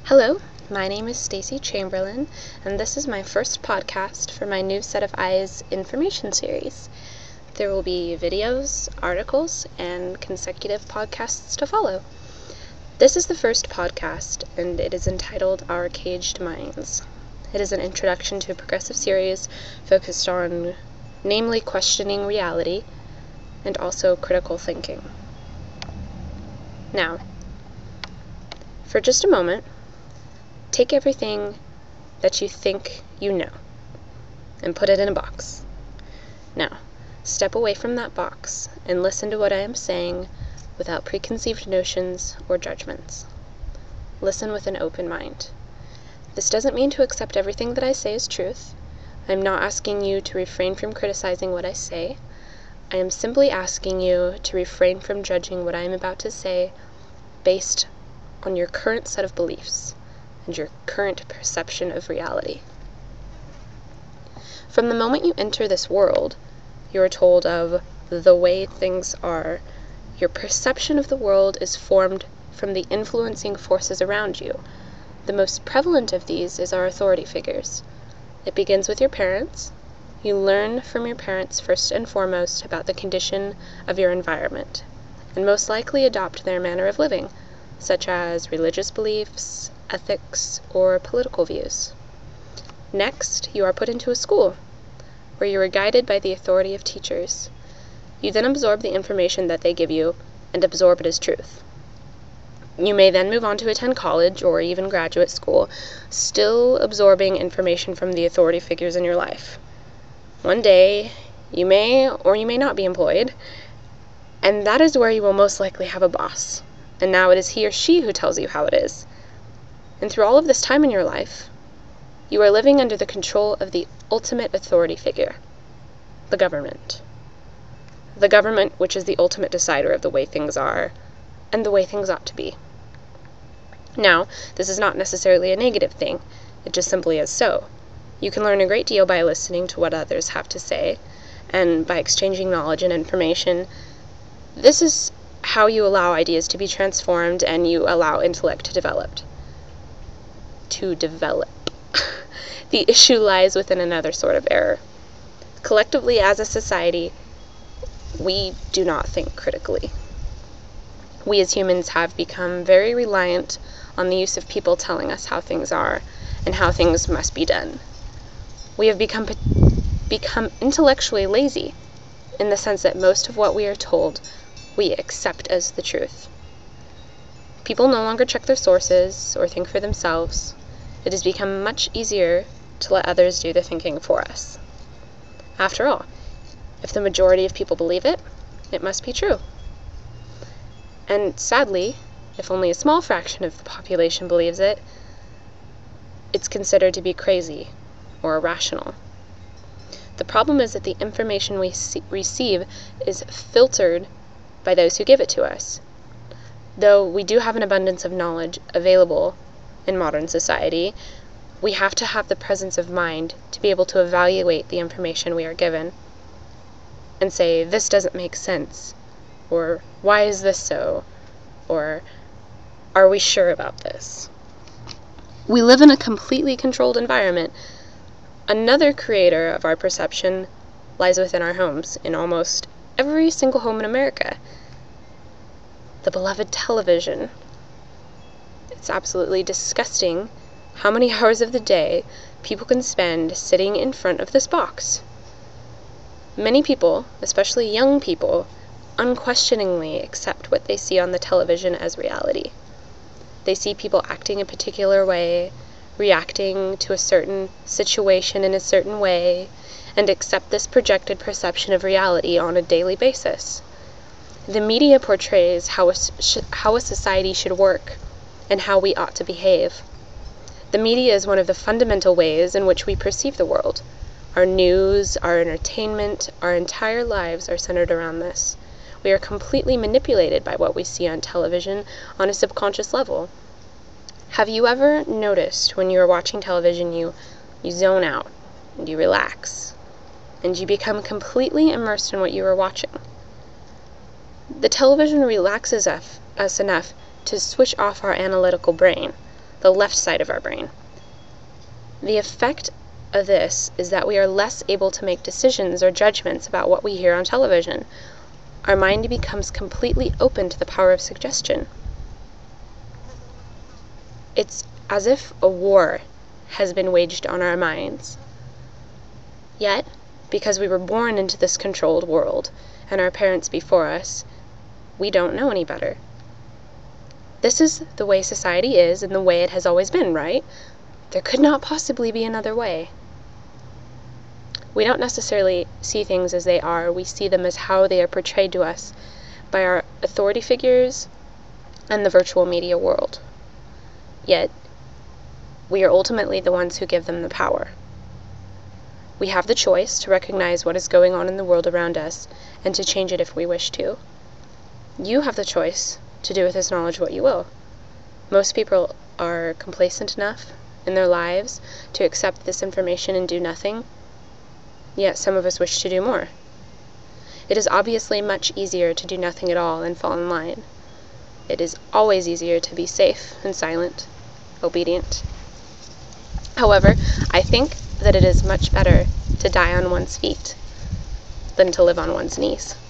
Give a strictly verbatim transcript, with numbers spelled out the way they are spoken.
Hello, my name is Stacy Chamberlain, and this is my first podcast for my new Set of Eyes information series. There will be videos, articles, and consecutive podcasts to follow. This is the first podcast, and it is entitled Our Caged Minds. It is an introduction to a progressive series focused on, namely, questioning reality and also critical thinking. Now, for just a moment, take everything that you think you know and put it in a box. Now, step away from that box and listen to what I am saying without preconceived notions or judgments. Listen with an open mind. This doesn't mean to accept everything that I say as truth. I'm not asking you to refrain from criticizing what I say. I am simply asking you to refrain from judging what I am about to say based on your current set of beliefs and your current perception of reality. From the moment you enter this world, you are told of the way things are. Your perception of the world is formed from the influencing forces around you. The most prevalent of these is our authority figures. It begins with your parents. You learn from your parents first and foremost about the condition of your environment, and most likely adopt their manner of living, such as religious beliefs, ethics, or political views. Next, you are put into a school, where you are guided by the authority of teachers. You then absorb the information that they give you, and absorb it as truth. You may then move on to attend college or even graduate school, still absorbing information from the authority figures in your life. One day, you may or you may not be employed, and that is where you will most likely have a boss. And now it is he or she who tells you how it is. And through all of this time in your life, you are living under the control of the ultimate authority figure, the government. The government, which is the ultimate decider of the way things are and the way things ought to be. Now, this is not necessarily a negative thing. It just simply is so. You can learn a great deal by listening to what others have to say, and by exchanging knowledge and information. This is how you allow ideas to be transformed and you allow intellect to develop. To develop. The issue lies within another sort of error. Collectively, as a society, we do not think critically. We as humans have become very reliant on the use of people telling us how things are and how things must be done. We have become become intellectually lazy in the sense that most of what we are told we accept as the truth. People no longer check their sources or think for themselves. It has become much easier to let others do the thinking for us. After all, if the majority of people believe it, it must be true. And sadly, if only a small fraction of the population believes it, it's considered to be crazy or irrational. The problem is that the information we see- receive is filtered by those who give it to us. Though we do have an abundance of knowledge available in modern society, we have to have the presence of mind to be able to evaluate the information we are given and say, this doesn't make sense, or why is this so, or are we sure about this? We live in a completely controlled environment. Another creator of our perception lies within our homes, in almost every single home in America. The beloved television. It's absolutely disgusting how many hours of the day people can spend sitting in front of this box. Many people, especially young people, unquestioningly accept what they see on the television as reality. They see people acting a particular way, reacting to a certain situation in a certain way, and accept this projected perception of reality on a daily basis. The media portrays how a, sh- how a society should work and how we ought to behave. The media is one of the fundamental ways in which we perceive the world. Our news, our entertainment, our entire lives are centered around this. We are completely manipulated by what we see on television on a subconscious level. Have you ever noticed when you are watching television, you, you zone out, and you relax, and you become completely immersed in what you are watching? The television relaxes us, us enough to switch off our analytical brain, the left side of our brain. The effect of this is that we are less able to make decisions or judgments about what we hear on television. Our mind becomes completely open to the power of suggestion. It's as if a war has been waged on our minds. Yet, because we were born into this controlled world, and our parents before us, we don't know any better. This is the way society is and the way it has always been, right? There could not possibly be another way. We don't necessarily see things as they are. We see them as how they are portrayed to us by our authority figures and the virtual media world. Yet, we are ultimately the ones who give them the power. We have the choice to recognize what is going on in the world around us and to change it if we wish to. You have the choice to do with this knowledge what you will. Most people are complacent enough in their lives to accept this information and do nothing, yet some of us wish to do more. It is obviously much easier to do nothing at all and fall in line. It is always easier to be safe and silent, obedient. However, I think that it is much better to die on one's feet than to live on one's knees.